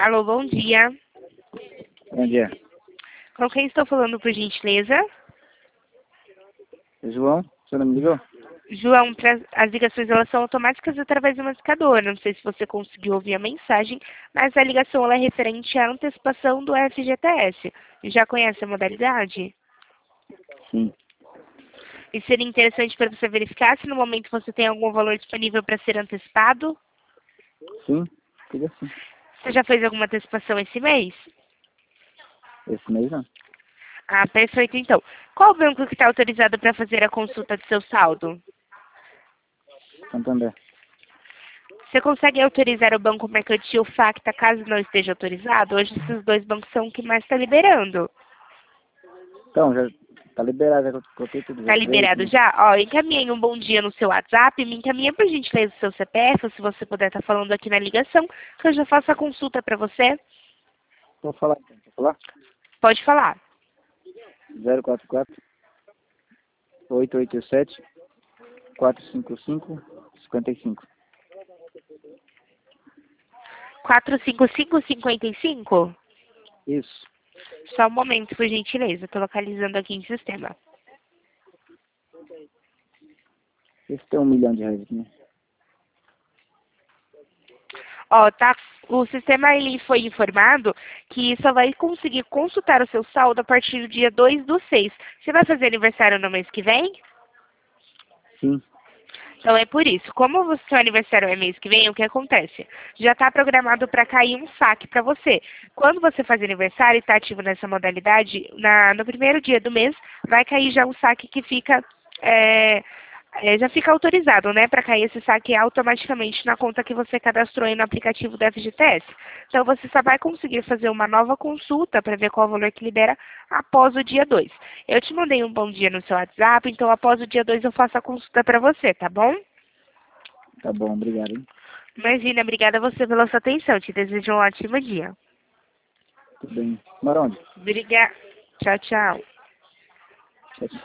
Alô, bom dia. Bom dia. Com quem estou falando, por gentileza? João, você não me ligou? João, as ligações elas são automáticas através do notificador. Não sei se você conseguiu ouvir a mensagem, mas a ligação ela é referente à antecipação do FGTS. Já conhece a modalidade? Sim. E seria interessante para você verificar se no momento você tem algum valor disponível para ser antecipado? Sim, fica assim. Você já fez alguma antecipação esse mês? Esse mês não. Ah, perfeito. Então, qual banco que está autorizado para fazer a consulta do seu saldo? Santander. Você consegue autorizar o Banco Mercantil Facta caso não esteja autorizado? Hoje esses dois bancos são o que mais está liberando. Então, já tá liberado, já coloquei tudo, já Está criei liberado tudo. já? Ó, encaminhei um bom dia no seu WhatsApp. Me encaminha por gentileza o seu CPF, ou se você puder estar falando aqui na ligação, que eu já faço a consulta para você. Vou falar então, vou falar? Pode falar. 044 887 455 55. 45555? Isso. Só um momento, por gentileza. Estou localizando aqui em sistema. Esse tem R$ 1 milhão aqui, né? Ó, tá, o sistema ele foi informado que só vai conseguir consultar o seu saldo a partir do dia 2/6. Você vai fazer aniversário no mês que vem? Sim. Então é por isso. Como o seu aniversário é mês que vem, o que acontece? Já está programado para cair um saque para você. Quando você faz aniversário e está ativo nessa modalidade, no primeiro dia do mês, vai cair já um saque que fica... já fica autorizado, né, para cair esse saque automaticamente na conta que você cadastrou aí no aplicativo do FGTS. Então, você só vai conseguir fazer uma nova consulta para ver qual o valor que libera após o dia 2. Eu te mandei um bom dia no seu WhatsApp, então após o dia 2 eu faço a consulta para você, tá bom? Tá bom, obrigado, hein? Imagina, obrigada a você pela sua atenção. Te desejo um ótimo dia. Tudo bem. Mora onde? Obrigada. Tchau, tchau. Tchau, tchau.